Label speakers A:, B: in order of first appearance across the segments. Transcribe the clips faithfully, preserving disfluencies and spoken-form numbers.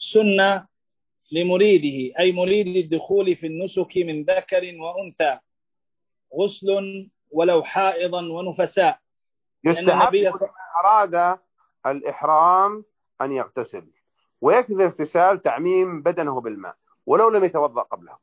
A: سن لمريده أي مريد الدخول في النسك من ذكر وأنثى غسل ولو حائضا ونفساء، لأن
B: يستحب
A: النبي
B: من أراد الإحرام أن يغتسل، ويكفي الاغتسال تعميم بدنه بالماء ولو لم يتوضأ قبله،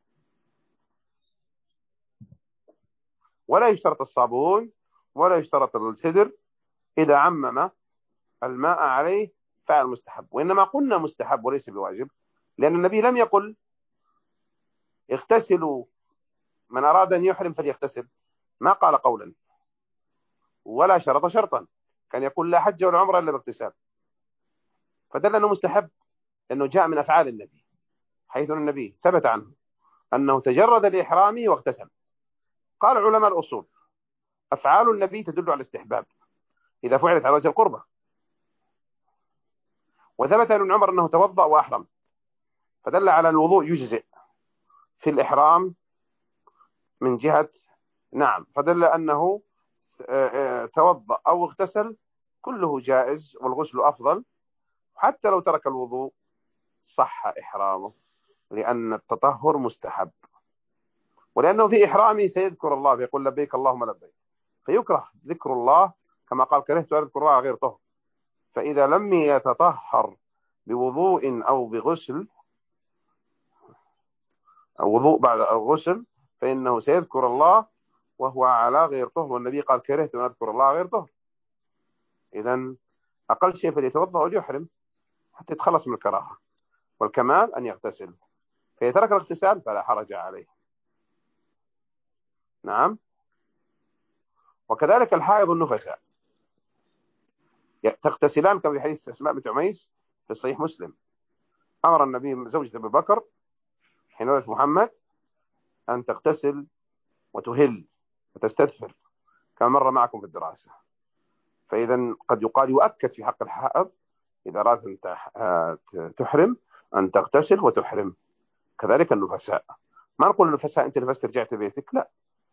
B: ولا يشترط الصابون ولا يشترط السدر. إذا عمم الماء عليه فعل مستحب، وإنما قلنا مستحب وليس بواجب، لأن النبي لم يقل اغتسلوا، من أراد أن يحرم فليغتسل، ما قال قولا ولا شرط شرطا، كان يقول لا حج ولا عمره إلا باغتسال، فدل أنه مستحب لأنه جاء من أفعال النبي، حيث النبي ثبت عنه أنه تجرد لإحرامه واغتسل. قال علماء الأصول أفعال النبي تدل على الاستحباب إذا فعلت على وجه القربة، وثبت عن ابن عمر أنه توضأ وأحرم، فدل على الوضوء يجزئ في الإحرام من جهة، نعم، فدل أنه توضأ أو اغتسل كله جائز، والغسل أفضل، حتى لو ترك الوضوء صح إحرامه، لأن التطهر مستحب، ولأنه في إحرامه سيذكر الله فيقول لبيك اللهم لبيك، فيكره ذكر الله كما قال كرهت أن أذكر الله غير طهر. فإذا لم يتطهر بوضوء أو بغسل أو وضوء بعد الغسل فإنه سيذكر الله وهو على غير طهر، والنبي قال كرهت أن أذكر الله غير طهر. إذن أقل شيء فليتوضأ وليحرم حتى يتخلص من الكراهة، والكمال أن يغتسل، فإذا ترك الاغتسال فلا حرج عليه. نعم. وكذلك الحائض النفساء تغتسلان كما في حديث أسماء بنت عميس في صحيح مسلم، أمر النبي زوجة أبي بكر حين ولدت محمد أن تغتسل وتهل وتستدفر كما مر معكم في الدراسة. فإذا قد يقال يؤكد في حق الحائض إذا أرادت أن تحرم أن تغتسل وتحرم. كذلك النفساء، ما نقول النفساء أنت نفست رجعت بيتك، لا،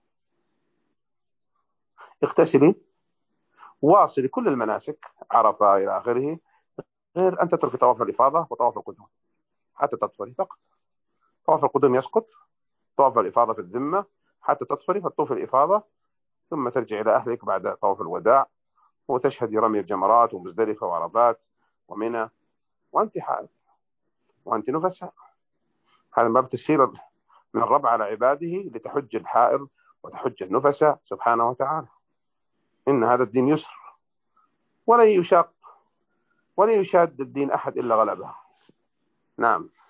B: اغتسلي واصلي كل المناسك عرفة إلى آخره، غير أن تترك طواف الإفاضة وطواف القدوم حتى تطهري فقط. طواف القدوم يسقط، طواف الإفاضة في الذمة حتى تطهري، فتطوف الإفاضة ثم ترجع إلى أهلك بعد طواف الوداع، وتشهدي رمي الجمرات ومزدلفة وعرفات ومنى وأنت حائض وأنت نفساء. هذا باب تسهيل من الرب على عباده لتحج الحائض وتحج النفساء سبحانه وتعالى. إن هذا الدين يسر ولا يشاق ولا يشاد الدين أحد إلا غلبه. نعم.